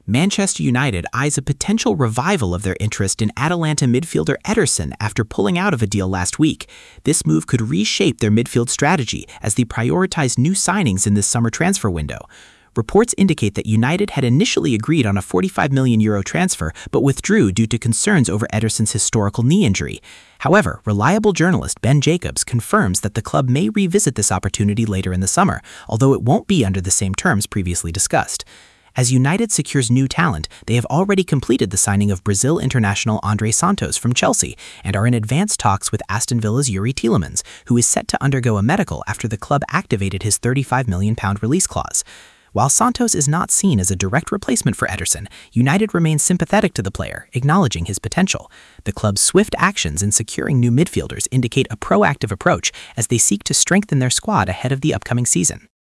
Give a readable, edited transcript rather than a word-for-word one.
Manchester United eyes a potential revival of their interest in Atalanta midfielder Ederson after pulling out of a deal last week. This move could reshape their midfield strategy as they prioritize new signings in this summer transfer window. Reports indicate that United had initially agreed on a €45 million transfer but withdrew due to concerns over Ederson's historical knee injury. However, reliable journalist Ben Jacobs confirms that the club may revisit this opportunity later in the summer, although it won't be under the same terms previously discussed. As United secures new talent, they have already completed the signing of Brazil international André Santos from Chelsea and are in advanced talks with Aston Villa's Youri Tielemans, who is set to undergo a medical after the club activated his £35 million release clause. While Santos is not seen as a direct replacement for Ederson, United remains sympathetic to the player, acknowledging his potential. The club's swift actions in securing new midfielders indicate a proactive approach as they seek to strengthen their squad ahead of the upcoming season.